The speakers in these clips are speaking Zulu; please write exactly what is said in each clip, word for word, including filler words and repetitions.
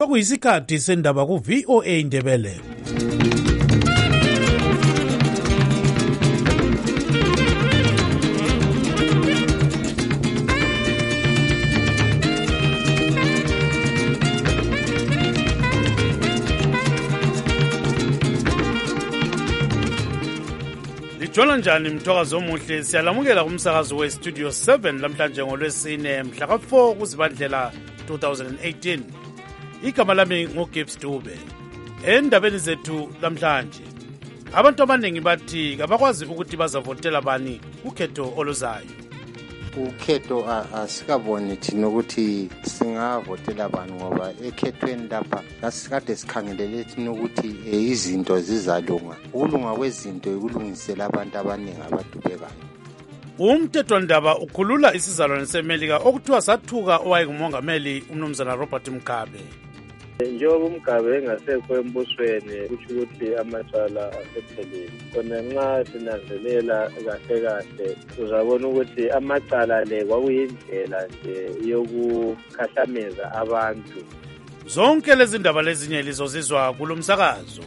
Okuyisikhathi sendaba ku V O A Ndebele. Lijona njani mthokazi omuhle, siyalamukela kumsakazo we Studio seven lamhlanje ngolwesine mhla ka four kuZibandlela two thousand eighteen. Igama lami nguGibbs Dube. Endabeni zethu lamhlanje, abantu abaningi bathi kabakwazi ukuthi bazavotela bani ukhetho oluzayo. Ukhetho asikaboni thina ukuthi singavotela bani ngoba ekhethweni lapha asikade sikhangelele thina ukuthi izinto zizalunga. Ukulunga kwezinto ukulungisela abantu abaningi abadubekayo. Umthethwandaba ukhulula isizalwane seMelika okuthiwa sathuka owayengumongameli umnumzana Robert Mugabe. Njengoba uMugabe engasekho embusweni kusho ukuthi amacala asephelile. Kona nxa sinanzelela kahle kahle uzabona ukuthi amacala le kwakuyindlela nje yokukhahlameza abantu. Zonke lezi ndaba lezinye lizozizwa kulomsakazo.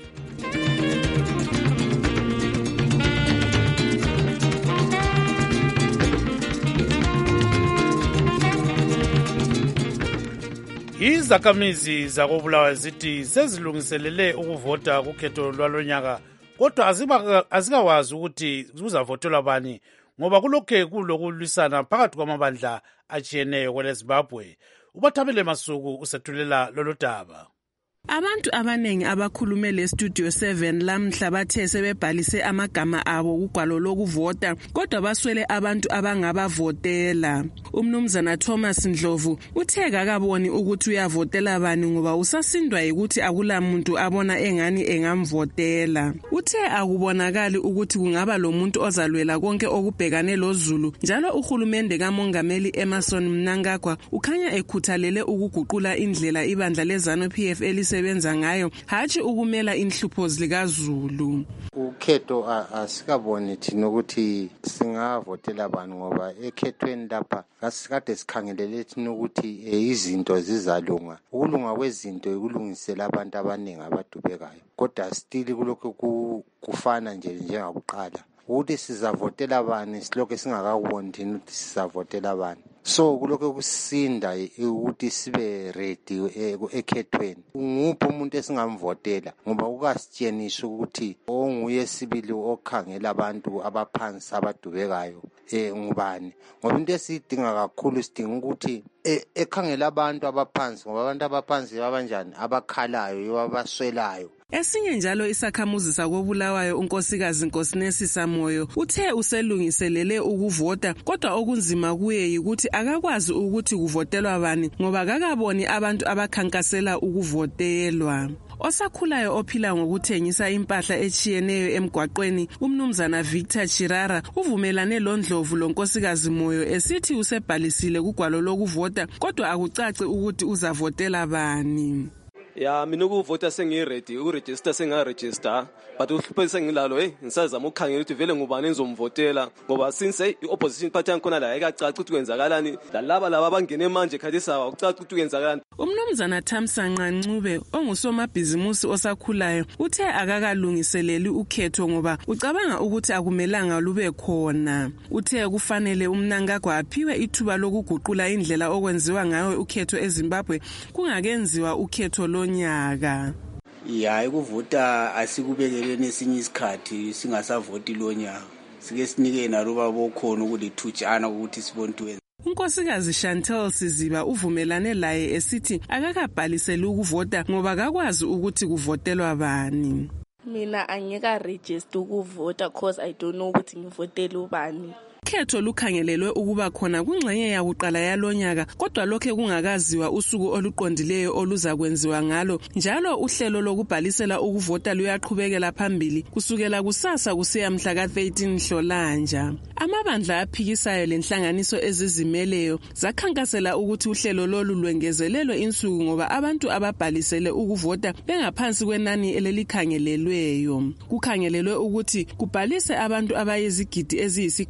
Izakhamizi zakobulawayo zithi sezilungiselele ukuvota kukhetho lwalonyaka, kodwa azikawazi ukuthi kuzavotelwa bani ngoba kulokhe kulokulwisana phakathi kwamabandla atshiyeneyo kwele Zimbabwe. Ubathabele Masuku usethulela lolu daba. Abantu abanengi abakhulume le Studio seven lamhla bathe sebebhalise amagama abo kugwalo lokuvota, kodwa baswele abantu abangabavotela. Umnumzana Thomas Ndlovu uthe kakaboni ukuthi uyavotela bani ngoba usasindwa ukuthi akulamuntu abona engani engamvotela. Uthe akubonakali ukuthi kungaba lomuntu ozalwela konke okubhekane loZulu, njalo uhulumende kamongameli Emmerson Mnangagwa ukhanya ekhuthalele ukuguqula indlela ibandla leZANU P F elisebenza ngayo, hatshi ukumela inhlupho zikaZulu. Ukhetho asikaboni thina ukuthi singavotela bani ngoba ekhethweni lapha asikade sikhangelele thina ukuthi izinto zizalunga. Ukulunga kwezinto ukulungisela abantu abaningi abadubekayo, kodwa still kulokho kufana nje njengakuqala. Ukuthi sizavotela bani silokho singakaboni thina ukuthi sizavotela bani. So kulokho kusinda ukuthi sibe ready ekhethweni. Nguphi umuntu esingamvotela ngoba ukasitshenisa ukuthi onguye sibili okhangela abantu abaphansi abadubekayo eh ngubani. Ngoba into esidinga kakhulu sidinga ukuthi ekhangela abantu abaphansi ngoba abantu abaphansi abanjani abakhalayo abaswelayo. Esinye njalo isakhamuzi sakobulawayo unkosikazi Nkosinesi Samoyo uthe uselungiselele ukuvota, kodwa okunzima kuye ukuthi akakwazi ukuthi kuvotelwa bani ngoba kakaboni abantu abakhankasela ukuvotelwa. Osakhulayo ophila ngokuthengisa impahla echiyeneyo emgwaqweni umnumzana Victor Chirara uvumelane loNdlovu lonkosikazi Moyo esithi usebhalisile kugwalo lokuvota, kodwa akucaci ukuthi uzavotela bani. Ya mina ukuvota sengiready ukuregister sengaregister, but uhluphe sengilalo hey ngisazama ukukhangela ukuthi vele ngubani engizomvotela ngoba since iopposition party yakhona la ayikacaci ukuthi kwenzakalani, lalaba laba bangene manje khathisa akucaci ukuthi kwenzakalani. Umnumzana Thamsanqa Ncube ongusomabhizimusi osakhulayo uthe akakalungiseleli ukhetho ngoba ucabanga ukuthi akumelanga lube khona. Uthe kufanele uMnangagwa aphiwe ithuba lokuguqula indlela okwenziwa ngayo ukhetho eZimbabwe kungakenziwa ukhetho lonyaka. Ya ukuvota asikubekeleni esinye isikhathi singasavoti lonyaka. Sike sinike naruba bokhona ukulithutshana ukuthi sibontu. Unkosikazi Chantel Siziba uvumelane laye esithi akakabhalisela ukuvota ngoba akakwazi ukuthi kuvotelwa bani. Mina angeka register ukuvota because I don't know ukuthi ngivotela ubani. Ukhetho lukhangelelwe ukuba khona kungxenye yakuqala yalonyaka, kodwa lokho kungakaziwa usuku oluqondileyo oluzakwenziwa ngalo. Njalo uhlelo lokubhalisela ukuvota luyaqhubekela phambili kusukela kusasa kusiya mhla ka thirteen Nhlolanja. Amabandla aphikisayo lenhlanganiso ezizimeleyo zakhankasela ukuthi uhlelo lolu lwengezelelwe insuku ngoba abantu ababhalisele ukuvota bengaphansi kwenani elilikhangelelweyo. Kukhangelelwe ukuthi kubhalise abantu abayizigidi eziyisikhombisa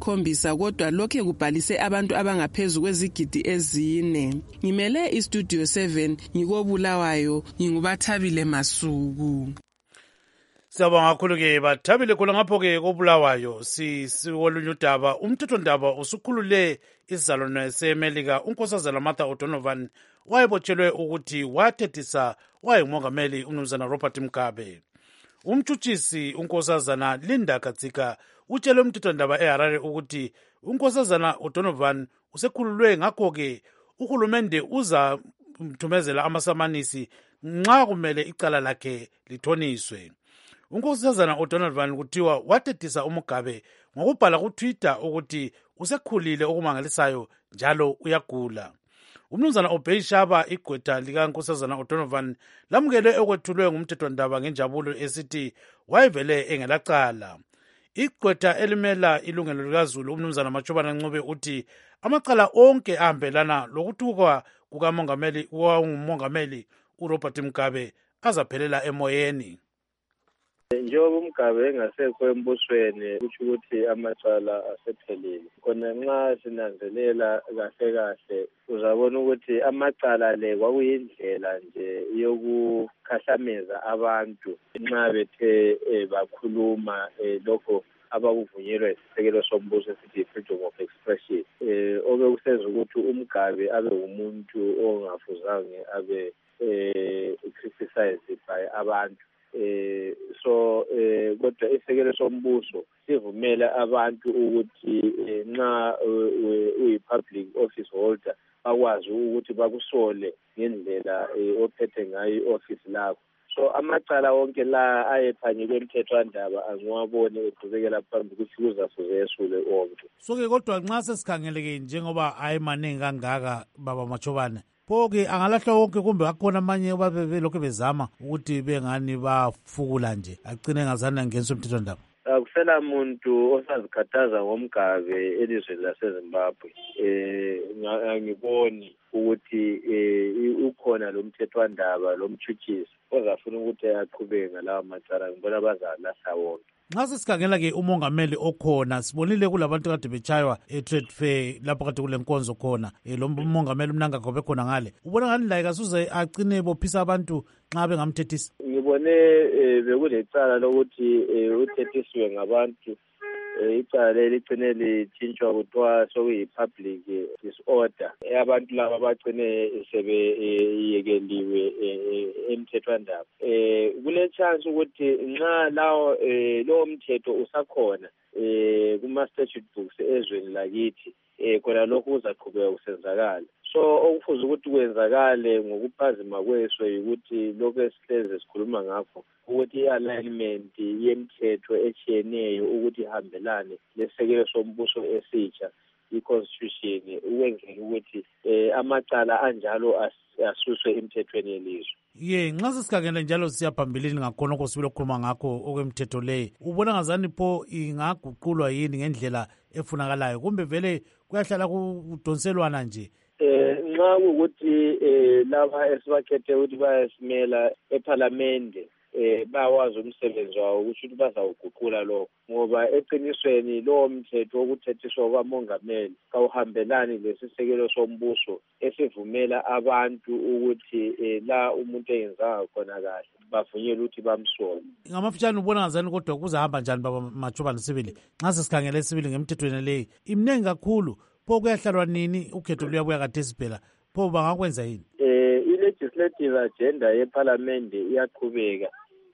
ukubhalisa kodwa lokhe kubhalise abantu abangaphezulu kwezigidi ezine. Ngimele iStudio seven ngikobulawayo, ngingubathabile Masuku. Siyabonga kakhulu-ke Bathabile khona ngapho-ke kobulawayo. Sikolunye udaba, umthethondaba usukhulule isizalwane seMelika unkosazana Martha O'Donovan wayebotshelwe ukuthi wathethisa wayengumongameli umnumzana Robert Mugabe. Umtshutshisi unkosazana Linda Katsika utshele umthethondaba eHarare ukuthi unkosazana O'Donovan usekhululwe, ngakho-ke uhulumende uza mthumezela amasamanisi nxa kumele icala lakhe lithoniswe. Unkosazana O'Donovan kuthiwa wathethisa uMugabe ngokubhala kuTwitter ukuthi usekhulile okumangalisayo njalo uyagula. Umnumzana Obey Shaba, igqwetha likankosazana O'Donovan, lamukele okwethulwe ngumthethondaba ngenjabulo esithi wayevele engelacala. Igqwetha elimela ilungelo likazulu umnumzana Machobana Ncube uthi amacala onke ahambelana lokuthuka kukamongameli kukamongameli uRobert Mugabe azaphelela emoyeni. Njengoba uMugabe engasekho embusweni kusho ukuthi amacala asephelile. Khona nxa sinanzelela kahle kahle uzabona ukuthi amacala le kwakuyindlela nje yokukhahlameza abantu nxa bethe bakhuluma lokho abakuvunyelwa isisekelo sombuso esithi freedom of expression. Eh obe kusenza ukuthi uMugabe abe umuntu ongafuzange abe eh criticized by abantu. Eh so eh kodwa isekelo sombuso sivumela abantu ukuthi nxa uyi-public office holder bakwazi ukuthi bakusole ngendlela ophethe ngayo i-office lakho. So amacala wonke la ayephanyelwe emthethwandaba angiwabone eqhubekela phambili ukuthi kuzafuze esule onke. So-ke kodwa nxa sesikhangeleke njengoba ayemaningi kangaka baba Machobane, pho-ke angalahlwa wonke kumbe akhona amanye ababe belokhu bezama ukuthi bengani bafukula nje agcine engazange angeniswe emthethwandaba? Akusela muntu osazikhathaza ngoMugabe elizweni laseZimbabwe. Eh angiboni ukuthi eh ukhona lo mthethwandaba lo mtshutshisi ozafuna ukuthi aqhubeke ngalawa macala. Ngibona bazalahla wonke. Nxa sesikhangela-ke umongameli okhona, sibonile kulabantu kade betshaywa e-trade fair lapho kade kule nkonzo khona, lo mongameli uMnangagwa bekhona ngale. Ubona ngani la kasuze agcine bophisa abantu nxa bengamthethisa? Ngibone bekulecala lokuthi uthethisiwe ngabantu, icala leligcine lithintshwa kuthiwa sokuyi-public disorder. Abantu laba bagcine sebeyekeliwe emthethwandaba. Kule chance ukuthi nxa lawo lowo mthetho usakhona kuma-statute books ezweni lakithi, khona lokhu kuzaqhubeka kusenzakala. So okufuze ukuthi kwenzakale ngokuphazima kweso ukuthi lokho esihleze sikhuluma ngakho ukuthi i-alignment yemithetho etshiyeneyo ukuthi ihambelane lesekelo sombuso esitsha i-constitution ukwenzela ukuthi amacala anjalo asuswe emthethweni yelizwe. Ye nxa sesikhangele njalo siyaphambilini ngakhona okho sibile ukukhuluma ngakho okwemthetho leyo, ubona ngazani pho ingaguqulwa yini ngendlela efunakalayo kumbe vele kuyahlala kudonselwana nje? Eh nxa ukuthi eh laba esibakhethe ukuthi bayasimela eParliament eh bawazi umsebenzi wawo ukuthi bazawuguqula lo, ngoba eqinisweni lo mthetho wokuthethiswa kwamongameli kawuhambelani lesisekelo sombuso esivumela abantu ukuthi la umuntu eyenza khona kahle bavunyelwe ukuthi bamsole. Ngamafutshane ubona ngazani kodwa kuzahamba njani baba Machobane sibili nxa sesikhangele sibili ngemthethweni leyi imnengi kakhulu? Pho kuyahlalwa nini ukhetho luyabuya khathesi phela, pho bangakwenza yini? Eh i-legislative agenda yeParliament iyaqhubeka.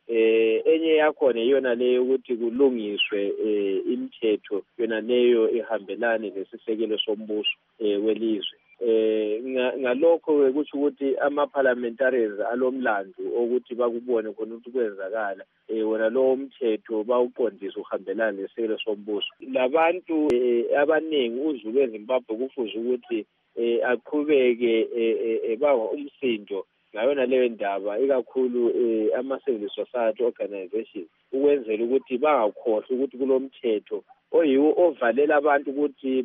Eh enye yakhona iyona leyo ukuthi kulungiswe eh imithetho yona leyo ihambelane lesisekelo sombuso eh welizwe. Eh ngalokho ukuthi ukuthi ama-parliamentarians alomlando ukuthi bakubone khona ukuthi kwenzakala eh wona lo mthetho bawuqondisa uhambelana lesekelo sombuso. Labantu abaningi uzulu eZimbabwe kufuze ukuthi eh aqhubeke ebawa umsindo ngayona leyo ndaba ikakhulu ama-civil society organization ukwenzela ukuthi bangakhohlwa ukuthi kulomthetho oyiwo ovalela abantu ukuthi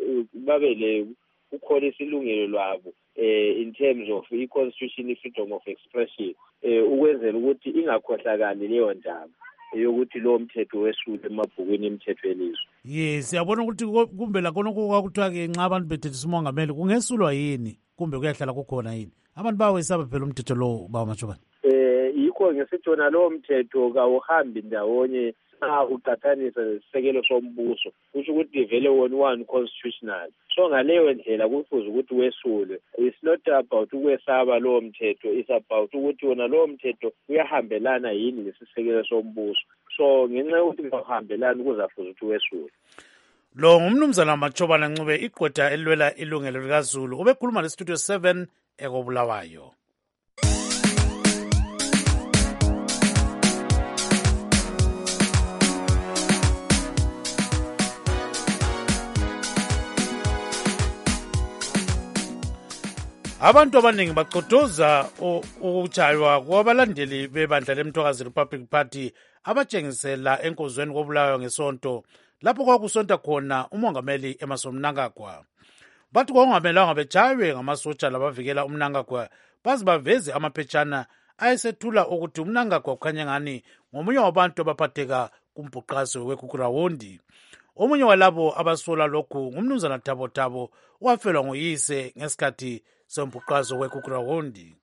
babe le ukholisa ilungelo lwabo eh in terms of i-constitution freedom of expression eh ukwenzela ukuthi ingakhohlakali leyo ndaba. yokuthi lowo mthetho wesulwe emabhukwini emithetho yelizwe. Yes, siyabona ukuthi kumbe lakhona kwakuthiwa-ke nxa abantu bethethisa umongameli kungesulwa yini kumbe kuyahlala kukhona yini? Abantu bawesaba phela umthetho lowo Baba Machobane. Eh yikho ngesithi wona lowo mthetho kawuhambi ndawonye xa uqathanisa nesisekelo sombuso, kusho ukuthi vele wona one constitutional. So ngaleyo ndlela kufuze ukuthi wesulwe. It's not about ukwesaba lowo mthetho, it's about ukuthi wona lowo mthetho uyahambelana yini nesisekelo sombuso. So ngenxa yokuthi kawuhambelani kuzafuze ukuthi wesulwe. Lo ngumnumzana Machobane Ncube, igqwetha elwela ilungelo likaZulu, ubekhuluma lestudio seven ekobulawayo. Abantu abaningi baqodoza ukutshaywa kwabalandeli bebandla lemthokazi Republic Party abatshengisela enkozweni kobulawayo ngesonto lapho kwakusonta khona umongameli Emmerson Mnangagwa. Bathi kwakungamelanga betshaywe ngamasotsha labavikela uMnangagwa baze baveze amaphetshana ayesethula ukuthi uMnangagwa kukhanya ngani ngomunye wabantu abaphatheka kumbhuqazo weKukurawundi. Omunye walabo abasola lokhu ngumnumzana Thabo Thabo owafelwa nguyise ngesikhathi sombhuqazo weKukurawundi.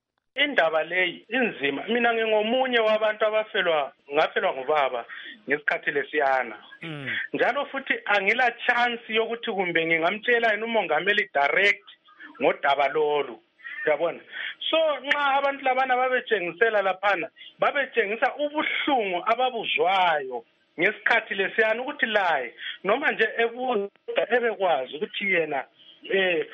Indaba leyi inzima, mina ngingomunye wabantu abafelwa ngafelwa ngubaba ngesikhathi lesiyana. Mm. Njalo futhi angila chance yokuthi kumbe ngingamtshela yena umongameli direct ngodaba lolu. Uyabona? So nxa abantu labana babetshengisela laphana babetshengisa ubuhlungu ababuzwayo ngesikhathi lesiyana ukuthi laye noma nje ebuza ebekwazi ukuthi yena eh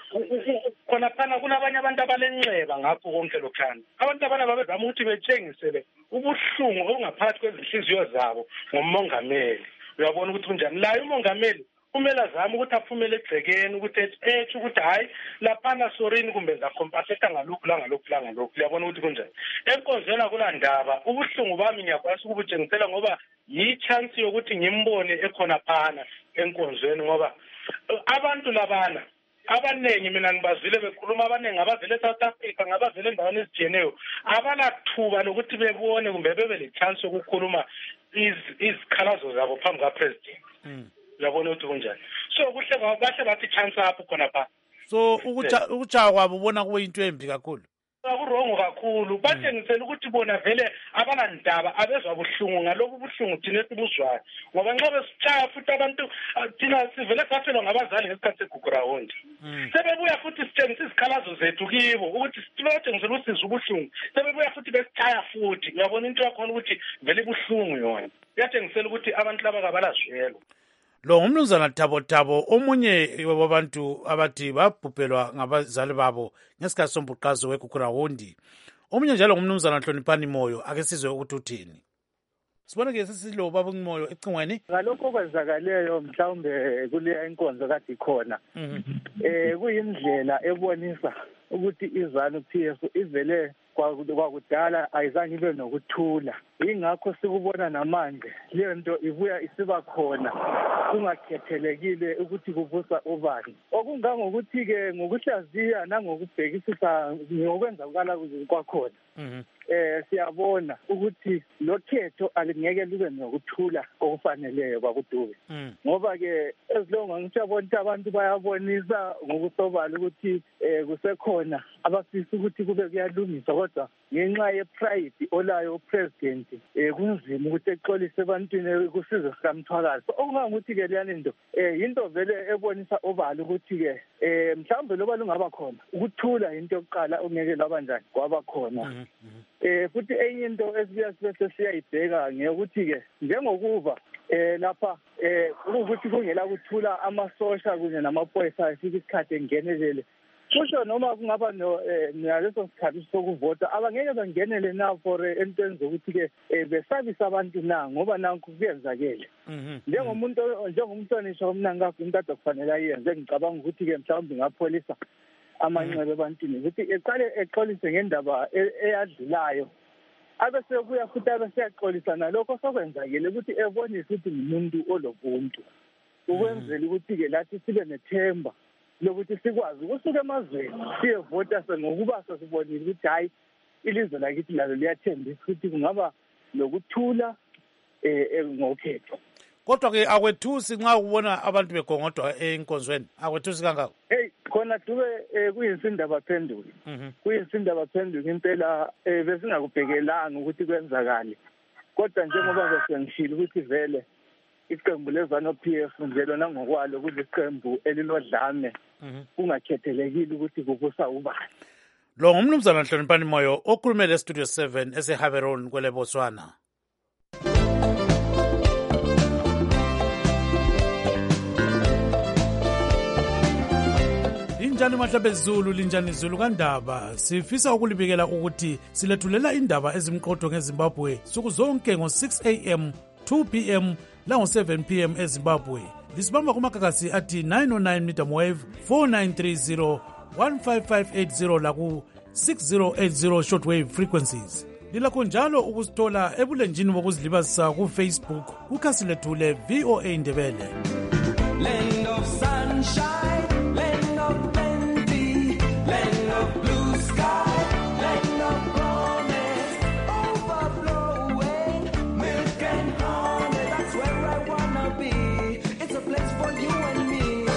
khona phana kunabanye abantu abalenxeba ngakho konke lokhana. Abantu abana babezama ukuthi betshengisele ubuhlungu obungaphakathi kwezinhliziyo zabo ngomongameli. Uyabona ukuthi kunjani la umongameli kumele azame ukuthi aphumele egcekeni ukuthi etshe ukuthi hayi laphana sorini kumbe zakhompaseta ngalokhu la ngalokhu la ngalokhu. Uyabona ukuthi kunjani. Enkonzweni akula ndaba ubuhlungu bami ngiyakwazi ukubutshengisela ngoba yi chance yokuthi ngimbone ekhona phana enkonzweni ngoba abantu labana abanengi mina ngibazile bekhuluma abanengi abavele eSouth Africa ngabavele endaweni ezijiyeneyo abalathuba lokuthi bebone kumbe bebe le chance yokukhuluma izikhalazo zabo phambi kaPresident. Uyabona ukuthi kunjani. So kuhle bahle bathi chance apho khona pha. So ukutshaya kwabo ubona kuyinto embi kakhulu. Akurongo kakhulu batshengisela ukuthi bona vele abanandaba abezwa buhlungu ngalobu buhlungu thina esibuzwayo ngoba nxa besitshaya futhi abantu thina sivele safelwa ngabazali ngesikhathi seGugurawundi. Sebebuya futhi sitshengisa izikhalazo zethu kibo ukuthi sibatshengisela usizo ubuhlungu sebebuya futhi besitshaya futhi. Uyabona into yakhona ukuthi vele buhlungu yona yatshengisela ukuthi abantu laba kabalazwelo. Lo ngumnumzana Thabo Thabo omunye wabantu abathi babhubhelwa ngabazali babo ngesikhathi sombhuqazo weKukurawundi. Omunye njalo ngumnumzana Hloniphani Moyo, ake sizwe ukuthi uthini. Sibona ke sesilo baba Moyo ecingweni ngalokho okwenzakaleyo mhlawumbe kuleya inkonzo kade ikhona. Eh kuyindlela ebonisa ukuthi izanu P F ivele kwakudala ayizange ibe nokuthula. Ingakho sikubona namanje le nto ibuya isiba khona kungakhethelekile ukuthi kuvusa ubani. Okungangokuthi ke ngokuhlaziya nangokubhekisisa ngokwenzakala kwakhona. Eh siyabona ukuthi lo khetho alingeke libe nokuthula okufaneleyo kwakuDube. Ngoba ke esilonga ngithi yabona abantu bayabonisa ngokusobala ukuthi eh kusekhona abafisa ukuthi kube kuyalungiswa kodwa ngenxa yepride olayo upresident eh kunzima ukuthi exolise ebantwini kusize sikamthwakazi. Okungangokuthi ke leyani into eh into vele ebonisa obala ukuthi ke eh mhlawumbe loba lungaba khona ukuthula into yokuqala ongeke laba njani kwaba khona. Eh futhi enye into esibuya sibe siyayibheka ngeyokuthi ke njengokuba eh lapha eh ukuthi kungela kuthula amasosha kunye namaphoyisa afika isikhathi engenelele kusho noma kungaba no naleso sikhathi sokuvota abangeke bangenele na for entweni zokuthi ke besabisa abantu na ngoba nanku kuyenzakele. Njengomuntu njengomntwana omnangagwa umuntu akufanele ayenze ngicabanga ukuthi ke mhlawumbe ngapholisa amanxeba ebantwini ukuthi eqale exolise ngendaba eyadlulayo abese kuya futhi abese yaxolisa nalokho sokwenzakile ukuthi ebonise ukuthi umuntu olobuntu ukwenzela ukuthi ke lathi sibe nethemba lokuthi sikwazi ukusuka emazweni siyevota ngokuba sasibonile ukuthi hayi ilizwe lakithi lalo liyathembisa ukuthi kungaba lokuthula eh ngokhetho. Kodwa ke akwethusi nxa ubona abantu begongodwa enkonzweni, akwethusi kangako. Hey khona dube kuyinsinda baphendula. Kuyinsinda baphendula impela besingakubhekelanga ukuthi kwenzakala. Kodwa njengoba besengishilo ukuthi vele iqembu lezano P F nje lona ngokwalo kuliqembu elilodlame kungakhethelekile ukuthi kubusa ubani. Lo ngumnumzana Nhloniphani Moyo okhulumele eStudio seven eseHaveron kwele Botswana. Linjani mahlabe Zulu, linjani Zulu kandaba. Sifisa ukulibikela ukuthi silethulela indaba ezimqotho ngeZimbabwe suku zonke ngo six a m, two p m lango seven p m eZimbabwe. Lisibamba kumakakasi athi nine oh nine medium wave, four nine three zero, one five five eight zero laku six zero eight zero shortwave frequencies. Lilakho njalo ukusithola ebulenjini bokuzilibazisa ku Facebook kukhasi lethu le V O A Ndebele. Land of sunshine, land of plenty, land of blue sky, land of promise, overflowing milk and honey. That's where I wanna be. It's a place for you and me.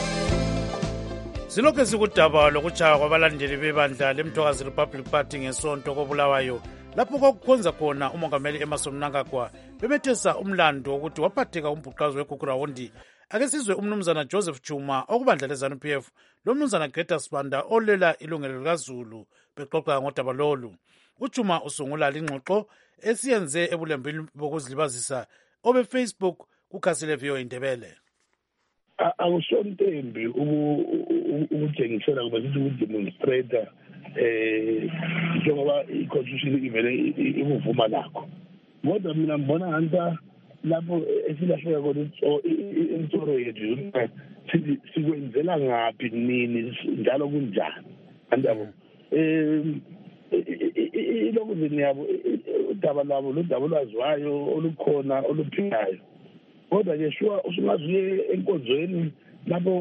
Silokhe sikudaba lokuchaya kwabalandeli bebandla leMthokazi Republic Party ngesonto koBulawayo lapho kwakukhonza khona umongameli Emmerson Mnangagwa bemethesa umlando ukuthi waphatheka umbhuqazi weGugurawondi. Ake sizwe umnumzana Joseph Chuma okubandla leZANU P F lo mnumzana Greta Sibanda olela ilungelo likaZulu bexoxa ngodaba lolu. UChuma usungula lingxoxo esiyenze ebulembini bokuzilibazisa obe Facebook kukhasi le V O A Ndebele. Awusontembi ukutshengisela kuba sithi ukudemonstrate eh njengoba i-constitution ivele ikuvuma nakho. Kodwa mina ngibona nganta lapho esilahleka khona insoro yethu sithi sikwenzela ngaphi nini njalo kunjani. Andabo eh ilokuzini yabo udaba labo lo daba lwaziwayo olukhona oluphilayo. Kodwa ke shuwa usungaziye enkonzweni lapho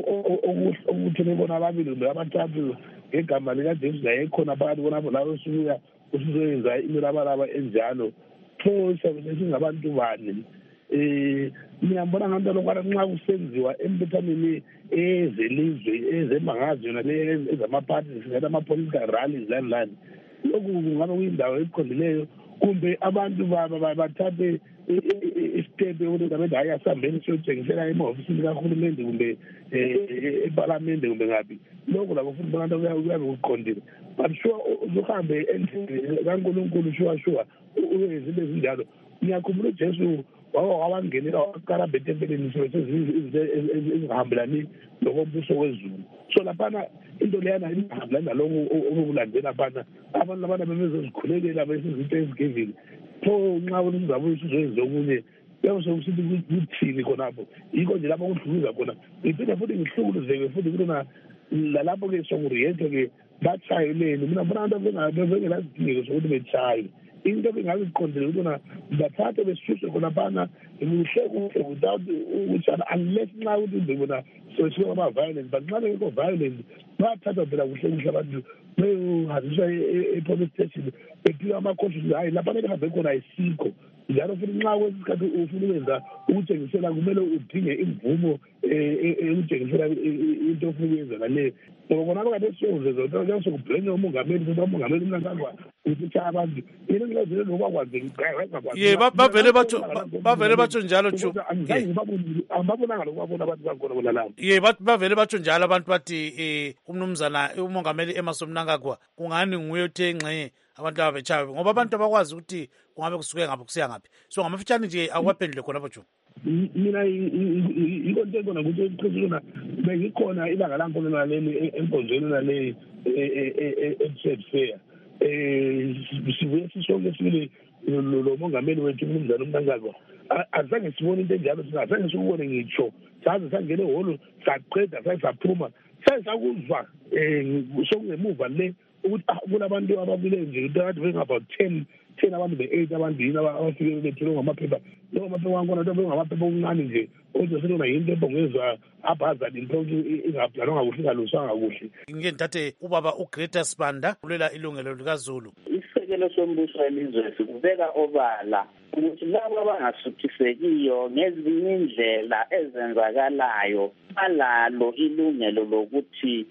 ukuthi nebona ababili kumbe abathathu ngegama lika James naye khona phakathi konapho la usuya usuzoyenza imirabaraba enjalo pho singabantu bani eh ngiyambona ngento lokwana nxa kusenziwa embethaneni ezelizwe ezemangazwe nale ezamaparty singathi ama-political rallies and land lokhu kungabe kuyindawo eqondileyo kumbe abantu bathathe isitepe ukuthi abenza hayi asambeni siyotshengisela emahofisini kahulumende kumbe eparlamente kumbe ngaphi lokho labo futhi abantu kuyabe kuqondile but sure uhambe endlini kaNkulunkulu shuwa shuwa uyenze izinto ezinjalo. Ngiyakhumbula uJesu wawangenela waqala betempeleni izinto ezingahambelani nokombuso wezulu. So laphana into leyana ingahambelani nalokho okulandela laphana abantu labana bebezozikhulekela besizinto ezigivile pho nxa uzaba usuzoyenza okunye yakusokusithi kuthini khonapho yikho nje lapho kudluza khona iphinde futhi ngihlukuluzeke futhi kulona lalapho ke sokuriyente-ke batshayeleni mina mbona abantu bengelazidingeko sokuthi betshaye into bengaziqondele ukubona bathathe besishuse khonaphana kuhle kuhle without ukutshana unless nxa ukuthi bebona sosuke aba-violent but nxa bengekho violent bathatha phela kuhle kuhle abantu beyohanjiswa e-police station bephiwa ama-conscious hayi laphana behambe khona ayisikho njalo futhi nxa kwesinye isikhathi ufuna ukwenza ukutshengisela kumele udinge imvumo ekutshengisela into ofuna ukuyenza ngaleyo ngoba khona abakade siyozenza sokubhlenye umongameli ukuthi umongameli Mnangagwa ukuthi utshaya abantu yena ngilazile lokwakwazi ye bavele batsho bavele batsho njalo angibabonanga lokwabona abantu bakhona bona lapho ye bavele batsho njalo abantu bathi umnumzana umongameli Emmerson Mnangagwa kungani nguye othe ngxe abantu laba bechawe ngoba abantu abakwazi ukuthi kungabe kusuke ngaphi kusiya ngaphi so ngamafitshane nje akwaphendule khona batsho mina yiko nto engona ukuthi eqhuzuna bengikhona ilanga lankhona naleli enkonzweni nale e-Trade Fair eh sibuye sisonke sibili lo mongameli wethu umnumzana Mnangagwa azange sibone into enjalo singazange sikubone ngitsho saze sangene ehholo saqeda sayisaphuma sayisakuzwa eh sokungemuva le ukuthi kulabantu ababile nje kade bengabout ten ten abantu be-eight abantu yini abafike bethele ngamaphepha lokho amaphepha wankhona nto bengamaphepha okuncane nje kodwa selona yinto ebongezwa abhazali intonke ingabhalwanga kuhle ingaluswanga kuhle. Ngike ngithathe ubaba uGreta Sibanda ulela ilungelo likaZulu. isisekelo sombuso welizwe sikubeka obala ukuthi labo abangasuthisekiyo ngezinye indlela ezenzakalayo balalo ilungelo lokuthi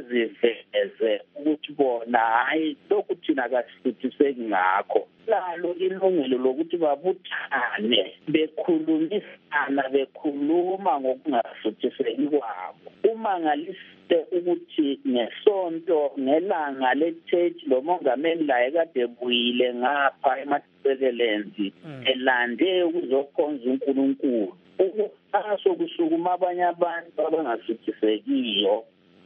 baziveze ukuthi bona hayi lokhu thina kasuthiseki ngakho. Lalo ilungelo lokuthi babuthane bekhulumisana bekhuluma ngokungasuthiseki kwabo. Uma ngaliste ukuthi ngesonto ngelanga le-church lo mongameli laye kade buyile ngapha emasekelenzi elande ukuzokhonza uNkulunkulu ukuhaso kusukuma abanye abantu abangasuthisekiyo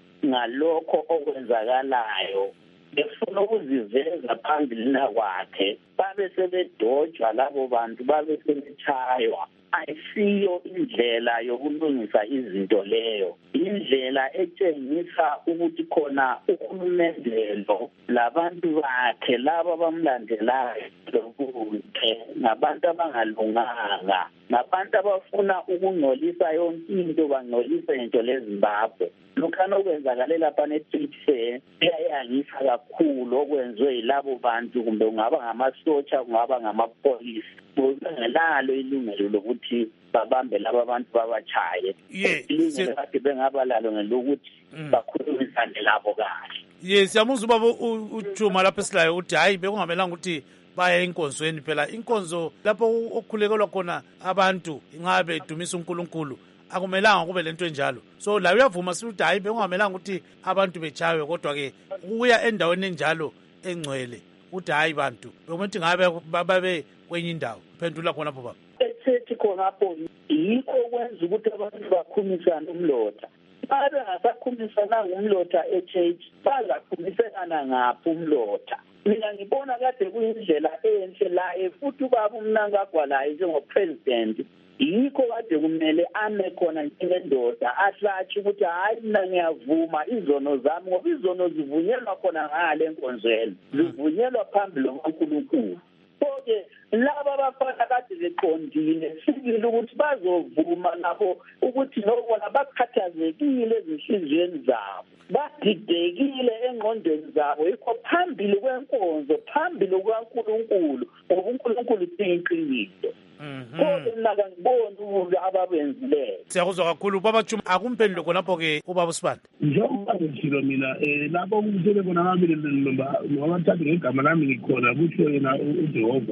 ngalokho okwenzakalayo befuna ukuziveza phambili kwakhe babe sebedojwa labo bantu babe sebechaywa. Ayisiyo indlela yokulungisa izinto leyo, indlela etshengisa ukuthi khona uhulumendelo labantu bakhe laba bamlandelayo lokuthi ngabantu abangalunganga, ngabantu abafuna ukungcolisa yonke into bangcolisa into leZimbabwe. Lokhana okwenzakalela lapha ne-Tripse iyayangisa kakhulu okwenziwe yilabo bantu, kumbe ungaba ngamasotsha kungaba ngamapolisi, ngelalo ilungelo lokuthi babambe laba bantu babachaye. Ilungelo kade bengaba lalo ngelokuthi bakhulumisane labo kahle. Yes, siyamuzwa ubaba uJuma lapha esilayo uthi hayi bekungamelanga ukuthi baya enkonzweni phela. Inkonzo lapho okukhulekelwa khona abantu ingabe idumisa uNkulunkulu akumelanga kube lento enjalo. So la uyavuma sithi hayi bekungamelanga ukuthi abantu bechawe, kodwa ke uya endaweni enjalo engcwele uthi hayi bantu bekuthi ngabe babe kwenye indawo. Phendula khona pho baba. Ethi khonapho yikho kwenza ukuthi abantu bakhumisane umlotha. Babe ngasakhumisana ngumlotha e-church bazakhumisana ngaphi umlotha. Mina ngibona kade kuyindlela enhle la futhi ubaba uMnangagwalayo njengopresident yikho kade kumele ame khona njengendoda ahlatshe ukuthi hayi mina ngiyavuma izono zami, ngoba izono zivunyelwa khona ngale enkonzweni, zivunyelwa phambili loNkulunkulu. Konke laba abafana kade beqondile sibili ukuthi bazovuma nabo ukuthi nobona bakhathazekile ezinhliziyweni zabo, badidekile engqondweni zabo, yikho phambili kwenkonzo, phambili kukaNkulunkulu, ngoba uNkulunkulu uyiqiniso. Kodwa mina ngibona ukuthi ababenzileyo. Siyakuzwa kakhulu baba Juma, akumphendule khonapho ke ubaba uSibanda. Njengoba ngishilo mina eh lapho ngithele khona ngamile ngobathatha ngegama lami ngikhona kusho yena uJehova.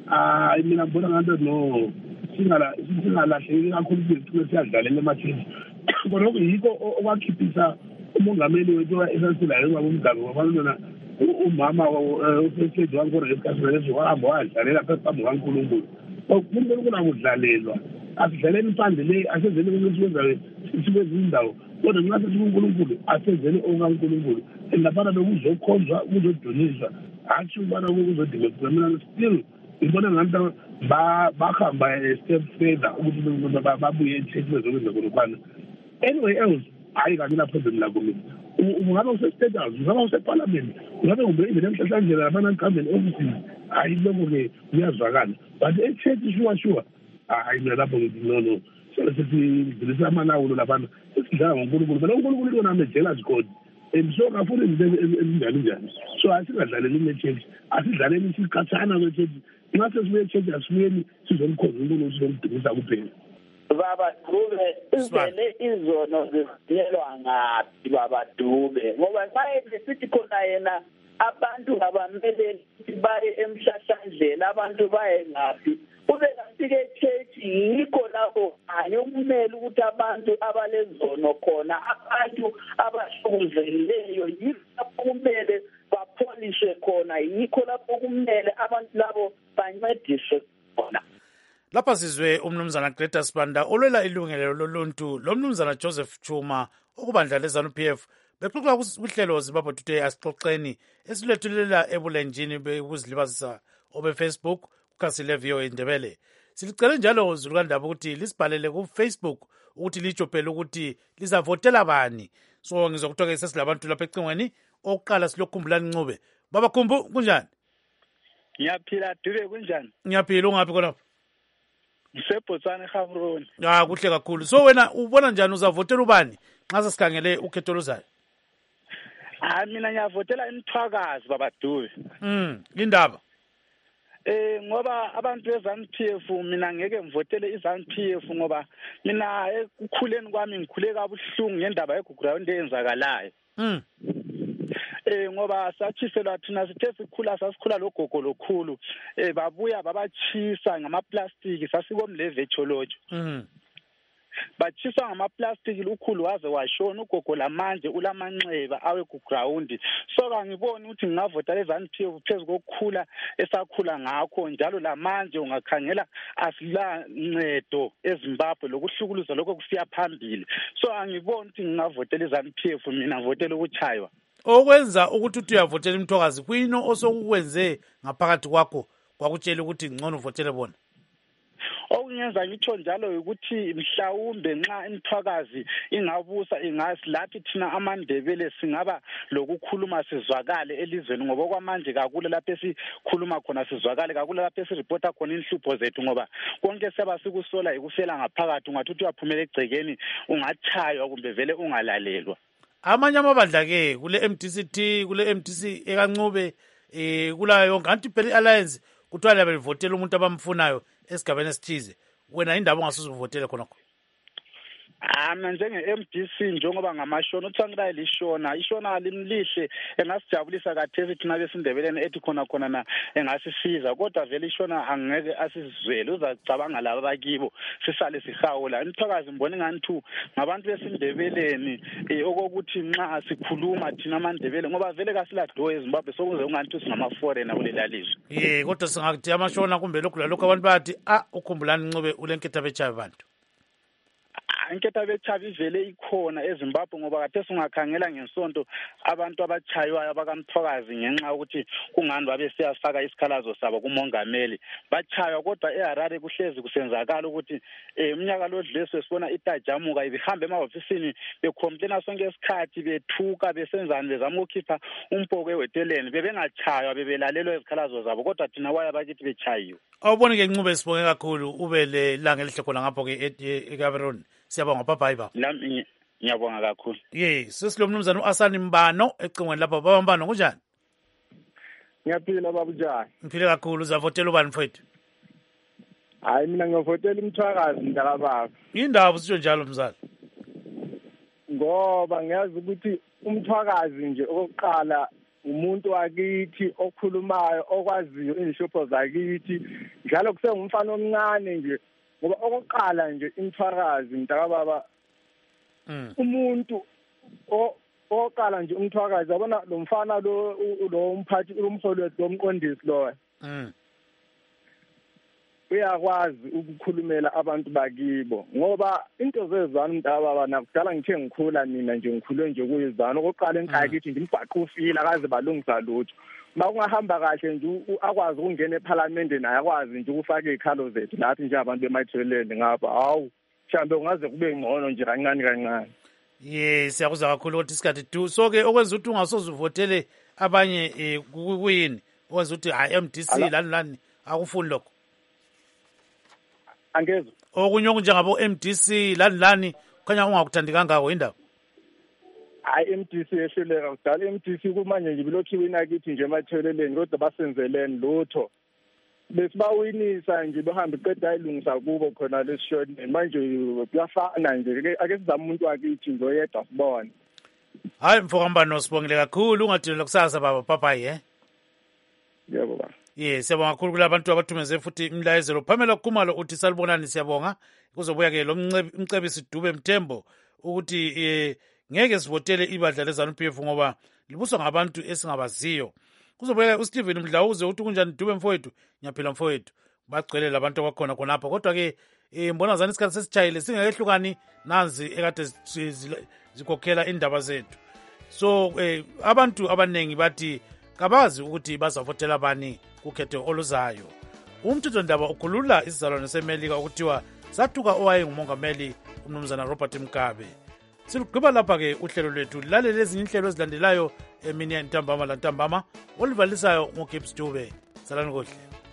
Ah mina ngibona ngathi no singala singalahleki kakhulu ukuthi siyadlalela emathini. Kodwa yikho okwakhiphisa umongameli wethu esasilayo ngabomgaba wabantwana umama uSethi wankona esikhathini leso wahamba wadlalela phambi kaNkulunkulu. uNkulunkulu akudlalelwa, asidlaleni impande le asezele ukwenza isikwenza indawo, kodwa nxa sithi uNkulunkulu asezele okaNkulunkulu endabana lokuzokhonzwa ukuzoduniswa hatshi ubana ukuzodimeka. Mina still ngibona ngathi bahamba a step further ukuthi babuye e-church bezokwenza khona. Anyway else hayi kanye lapho lakho mina ungabe use-state house, ungabe use-parliament, ungabe ube nemhlahlandlela labanangikhambeni ofisini, hayi lokho-ke kuyazwakala. But e-church sure sure hayi mina lapho ngithi no no sesidlulisa amalawulo labantu sesidlala ngoNkulunkulu, phela uNkulunkulu yona ame-jealous God and so kafuna izinto ezinjani njani. So asingadlaleli e-church, asidlaleli isikhathana kwe-church. Ngathi sibuye e-church asibuyeni sizomkhonza uNkulunkulu sizomdumisa kuphela. Baba Dube izele izono zivunyelwa ngaphi baba Dube, ngoba xa sithi khona yena abantu ngabamele ukuthi baye emhlahlandlela, abantu baye ngaphi ube kanti-ke e-church yikho lapho kanye okumele ukuthi abantu abalezono khona, abantu abahlukuzekileyo yikho lapho kumele bapholiswe khona, yikho lapho kumele abantu labo bancediswe khona. Lapha sizwe umnumzana Greta Sibanda olwela ilungelo loluntu lo mnumzana Joseph Chuma okubandla leZANU P F bexoxa kuhlelo Zimbabwe Today asixoxeni esilethulela ebulenjini bekuzilibazisa obe Facebook kukhasile V O A Ndebele. Silicele njalo Zulukandaba ukuthi lisibhalele ku Facebook ukuthi lijobhele ukuthi lizavotela bani. So ngizokuthoka sesilabantu lapha ecingweni oqala silokhumbulani Ncube. Baba Khumbu kunjani? Ngiyaphila Dube kunjani? Ngiyaphila ungapi khona? Ngisebhotswana eGaborone. Ah kuhle kakhulu. So wena ubona njani uzavotela ubani nxa sesikhangele ukhetho luzayo? hayi mina ngiyavotela imthwakazi babadube mm indaba Eh ngoba abantu beZANU P F mina ngeke ngivotele iZANU P F ngoba mina ekukhuleni kwami ngikhule kabuhlungu ngendaba yeground eyenzakalayo. Mm. Eh ngoba sathiselwa thina sithe sikhula sasikhula logogo lokhulu eh babuya babachisa ngamaplastiki sasikomleve echolojo. Mm. Bachisa ngamaplastiki ukhulu waze washona ugogo lamanje ulamanxeba awe ku ground so kangiboni ukuthi ngingavota leZANU P F phezulu kokukhula esakhula ngakho njalo lamanje ungakhangela asila ncedo eZimbabwe lokuhlukuluza lokho kusiya phambili so angiboni ukuthi ngingavotela iZANU P F mina ngivotela ukuchaywa okwenza ukuthi uthi uyavotela imthokazi kwino osokukwenze ngaphakathi kwakho kwakutshela ukuthi ngcono uvotele bona okunyenza ngitsho njalo ukuthi mhlawumbe nxa imthwakazi ingabusa ingasi lathi thina amandebele singaba lokukhuluma sizwakale elizweni ngoba kwamanje kakule lapho esikhuluma khona sizwakale kakule lapho esireporta khona inhlupho zethu ngoba konke seba sikusola ikufela ngaphakathi ungathi uthi uyaphumela egcekeni ungathaywa kumbe vele ungalalelwa amanye amabandla ke kule M D C T kule M D C ekancube eh kula yonke anti phela alliance kuthiwa labe livotela umuntu abamfunayo esigabeni esithize wena indaba ongasuzuvotele khonokho Ah mina njenge-M D C njengoba ngamashona uThangirayi lishona ishona limlihle engasijabulisa kathesi thina besindebeleni ethi khona khona na engasisiza kodwa vele ishona angeke asizwele uzacabanga laba bakibo sisale sihawula imthakazi mbone ngani thu ngabantu besindebeleni okokuthi nxa sikhuluma thina amandebele ngoba vele kasilado eZimbabwe sokuze ungani thu singama foreigner kulelalizwe ye kodwa singakuthi amashona kumbe lokhu lalokho abantu bathi ah ukhumbulani ncube ulenketha bechayo abantu inketha bechabi ivele ikhona eZimbabwe ngoba kade singakhangela ngensonto abantu abachaywayo abakamthokazi ngenxa ukuthi kungani babe siyafaka isikhalazo sabo kumongameli bachaywa kodwa eHarare kuhlezi kusenzakala ukuthi umnyaka lodleswe sibona itajamuka ibihamba emahofisini becomplaina sonke isikhathi bethuka besenzani bezama ukukhipha umpoko eweteleni bebengachaywa bebelalelwa izikhalazo zabo kodwa thina waya bakithi bechayiwe awuboni ke ncube sibonge kakhulu ube le langa elihle khona ngapho ke eCameroon siyabonga bye bye nami ngiyabonga kakhulu yes sesilomnumzana uAsani Mbano ecingweni lapha baba Mbano kunjani ngiyaphila baba njani ngiphile kakhulu uzavotela ubani mfowethu hayi mina ngiyovotela imthwakazi mntaka baba indaba usho njalo mzali ngoba ngiyazi ukuthi umthwakazi nje okokuqala umuntu wakithi okhulumayo okwaziyo inhlupho zakithi njalo kusengumfana omncane nje ngoba okokuqala nje imthwakazi mntaka baba umuntu oqala nje umthwakazi yabona lo mfana lo lo umphathi umholi wethu omqondisi lo uyakwazi ukukhulumela abantu bakibo ngoba into zezanu mntaka baba nakudala ngithe ngikhula mina nje ngikhule nje kuyizanu oqala enkayithi ngimgwaqa ufila akaze balungisa lutho makungahamba kahle nje akwazi ukungena eParliament naye akwazi nje ukufaka izikhalo zethu lathi nje abantu bemayitheleni ngapha hawu mhlambe ungaze kube ngcono nje kancane kancane yes siyakuzwa kakhulu ukuthi isikhathi du so ke okwenza ukuthi ungasozuvotele abanye kuyini okwenza ukuthi hayi M D C lani lani akufuni lokho angezwe okunye okunjengabo M D C lani lani khanya ungakuthandi kangako indaba hayi M D C ehleleka kudala M D C kumanje nje bilokhu wina kithi nje ematheleleni kodwa basenzeleni lutho besibawinisa nje behambe iqeda ayilungisa kubo khona lesishoni manje kuyafana nje ake sizame umuntu wakithi nje oyedwa sibone hayi mfokambano sibongile kakhulu ungadinela kusasa baba papayi eh yebo baba yes siyabonga kakhulu kulabantu abathumeze futhi imlayezelo Phamela Khumalo uthi salibonani siyabonga kuzobuya ke lo mcebisi Dube Mthembo ukuthi eh ngeke sivotele ibandla leZANU P F ngoba libuswa ngabantu esingabaziyo kuzobuya uSteven Mdlawuze uthi kunjani Dube mfowethu nyaphila mfowethu bagcwele labantu abakhona khonapha kodwa ke imbona zani isikhathi sesichayile singakehlukani nanzi ekade zikhokhela indaba zethu so eh, abantu abanengi bathi kabazi ukuthi bazavotela bani kukhetho oluzayo umthetho ndaba ukhulula isizalwane seMelika ukuthiwa sathuka owaye ngumongameli umnumzana Robert Mugabe silugqiba lapha ke uhlelo lwethu lalela ezinye inhlelo ezilandelayo emini yantambama lantambama olivalisayo ngoGibbs Dube salani kuhle